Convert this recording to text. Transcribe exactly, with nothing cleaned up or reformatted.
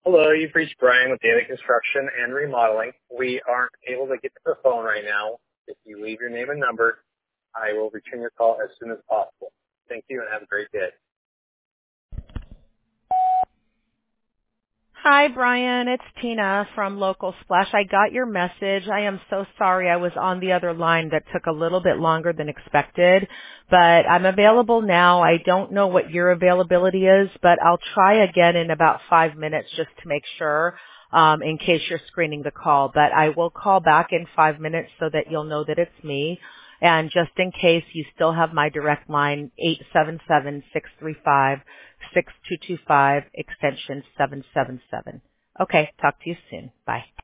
Hello, you've reached Brian with Daily Construction and Remodeling. We aren't able to get to the phone right now. If you leave your name and number, I will return your call as soon as possible. Thank you and have a great day. Hi, Brian. It's Tina from Local Splash. I got your message. I am so sorry I was on the other line that took a little bit longer than expected, but I'm available now. I don't know what your availability is, but I'll try again in about five minutes just to make sure um, in case you're screening the call. But I will call back in five minutes so that you'll know that it's me. And just in case, you still have my direct line, eight seven seven, six three five, six two two five, extension seven seven seven. Okay, talk to you soon. Bye.